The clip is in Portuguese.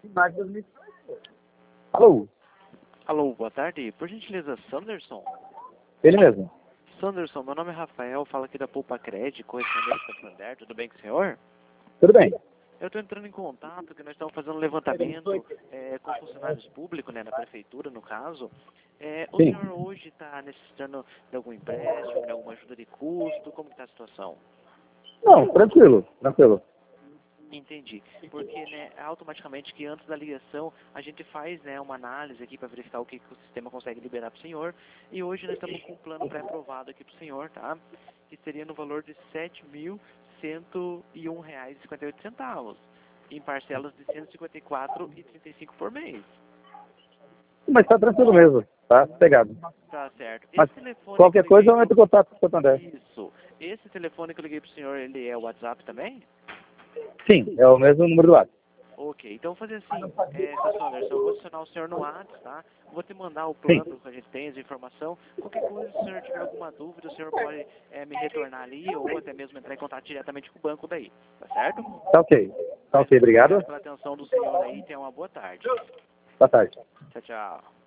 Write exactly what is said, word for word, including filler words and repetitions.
Alô? Alô, boa tarde. Por gentileza, Sanderson? Ele mesmo. Sanderson, meu nome é Rafael, falo aqui da Poupa Cred, correspondente do Santander. Tudo bem com o senhor? Tudo bem. Eu estou entrando em contato, que nós estamos fazendo um levantamento é, com funcionários públicos, né, na prefeitura, no caso. É, o Sim. senhor hoje está necessitando de algum empréstimo, de alguma ajuda de custo? Como está a situação? Não, tranquilo, tranquilo. Entendi. Porque, né, automaticamente que antes da ligação a gente faz, né, uma análise aqui para verificar o que, que o sistema consegue liberar para o senhor. E hoje nós estamos com um plano pré-aprovado aqui para o senhor, tá? Que seria no valor de sete mil cento e um reais e cinquenta e oito centavos, em parcelas de cento e cinquenta e quatro reais e trinta e cinco centavos por mês. Mas tá tranquilo mesmo, tá pegado. Tá certo. Mas Esse telefone que qualquer eu coisa liguei eu entro em contato com o Santander. Isso. Esse telefone que eu liguei pro senhor, ele é o WhatsApp também? Sim, é o mesmo número do WhatsApp. Ok, então vou fazer assim, é, seu Sanderson, eu vou adicionar o senhor no WhatsApp, tá? Vou te mandar o Sim. plano que a gente tem, as informação. Qualquer coisa, se o senhor tiver alguma dúvida, o senhor pode é, me retornar ali ou até mesmo entrar em contato diretamente com o banco daí, tá certo? Tá ok. Tá Mas ok, muito obrigado obrigado. pela atenção do senhor aí e tenha uma boa tarde. Boa tarde. Tchau, tchau.